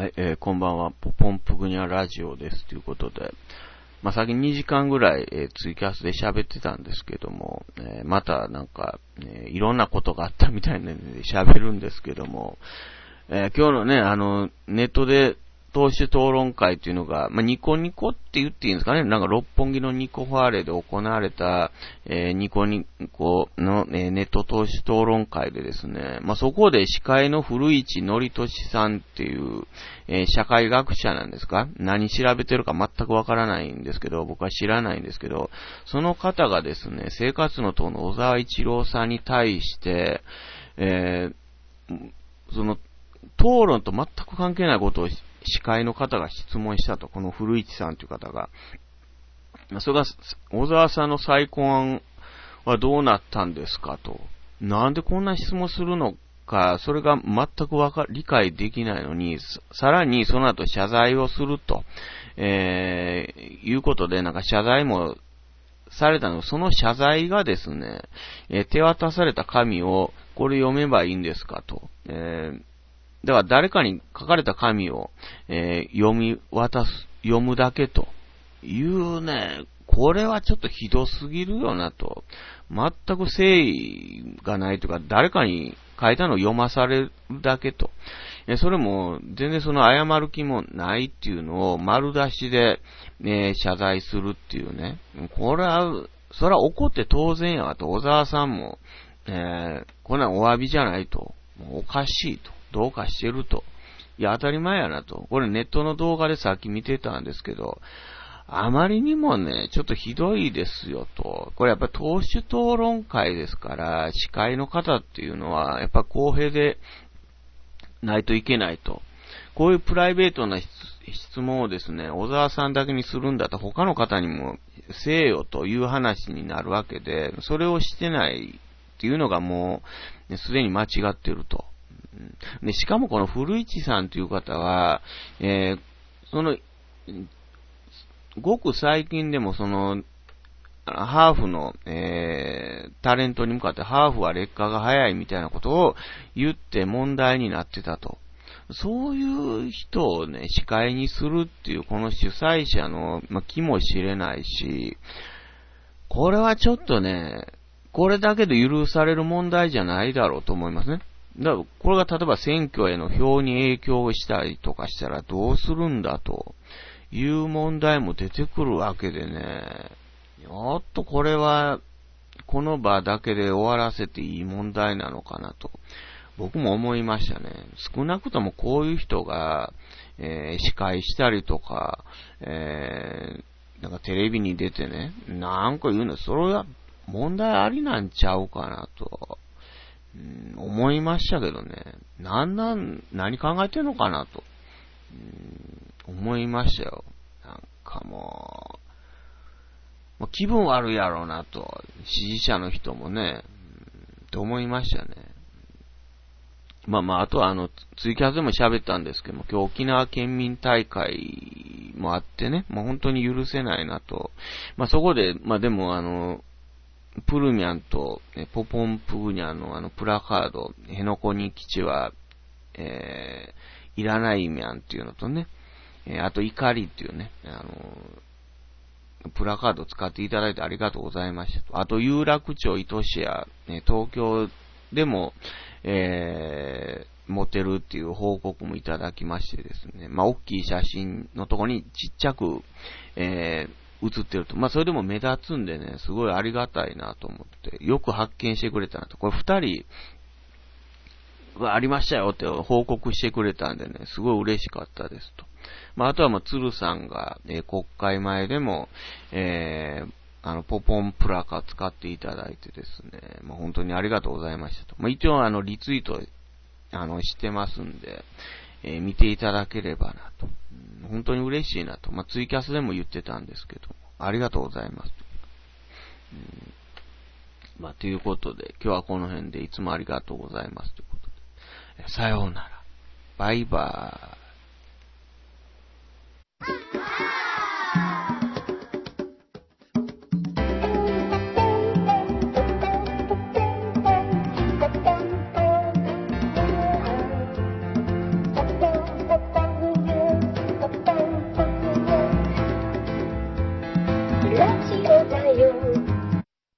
はい、こんばんは。ポポンプグニャラジオですということで、先2時間ぐらい、ツイキャスで喋ってたんですけども、またなんか、いろんなことがあったみたいなので喋るんですけども、今日のね、ネットで党首討論会っていうのが、ニコニコって言っていいんですかね、なんか六本木のニコファーレで行われた、ニコニコの、ネット党首討論会でですね、そこで司会の古市憲寿さんっていう、社会学者なんですか、何調べてるか全くわからないんですけど、僕は知らないんですけど、その方がですね、生活の党の小沢一郎さんに対して、その討論と全く関係ないことを司会の方が質問したと、この古市さんという方が。それが、小沢さんの再婚はどうなったんですかと。なんでこんな質問するのか、それが全く理解できないのに、さらにその後謝罪をすると、いうことで、なんか謝罪もされたの、その謝罪がですね、手渡された紙を、これ読めばいいんですかと。だから誰かに書かれた紙を、読むだけというね、これはちょっとひどすぎるよなと。全く誠意がないというか、誰かに書いたのを読まされるだけと。それも全然その謝る気もないっていうのを丸出しで、謝罪するっていうね。これは、それは怒って当然やわと。小沢さんも、こんなんお詫びじゃないと。もうおかしいと。どうかしてると。いや、当たり前やなと。これネットの動画でさっき見てたんですけど、あまりにもね、ちょっとひどいですよと。これやっぱり党首討論会ですから、司会の方っていうのは、やっぱ公平でないといけないと。こういうプライベートな質問をですね、小沢さんだけにするんだと他の方にもせえよという話になるわけで、それをしてないっていうのがもう、すでに間違ってると。で、しかもこの古市さんという方は、その、ごく最近でもその、ハーフの、タレントに向かってハーフは劣化が早いみたいなことを言って問題になってたと。そういう人をね、司会にするっていうこの主催者の、気もしれないし、これはちょっとね、これだけで許される問題じゃないだろうと思いますね。だからこれが例えば選挙への票に影響したりとかしたらどうするんだという問題も出てくるわけでね。やっとこれはこの場だけで終わらせていい問題なのかなと僕も思いましたね。少なくともこういう人が、司会したりとか、なんかテレビに出てね、なんか言うの、それは問題ありなんちゃうかなと。思いましたけどね。何考えてんのかなと。思いましたよ。なんかもう気分悪いやろうなと。支持者の人もね、と思いましたね。あとはツイキャスでも喋ったんですけども、今日沖縄県民大会もあってね、本当に許せないなと。そこで、でもプルミャンと、ポポンプグニャのプラカード、辺野古に基地は、いらないミャンっていうのとね、あと怒りっていうね、プラカード使っていただいてありがとうございましたと。あと有楽町糸市や、東京でも、持てるっていう報告もいただきましてですね、大きい写真のとこにちっちゃく、映ってると。それでも目立つんでね、すごいありがたいなと思って、よく発見してくれたなと。これ二人がありましたよって報告してくれたんでね、すごい嬉しかったですと。あとは鶴さんが、国会前でも、ポポンプラカ使っていただいてですね、本当にありがとうございましたと。一応リツイート、してますんで、見ていただければなと。本当に嬉しいなと。ツイキャスでも言ってたんですけども、ありがとうございますと。ということで、今日はこの辺でいつもありがとうございますということで。さようなら。バイバーイ。 ラジオだよ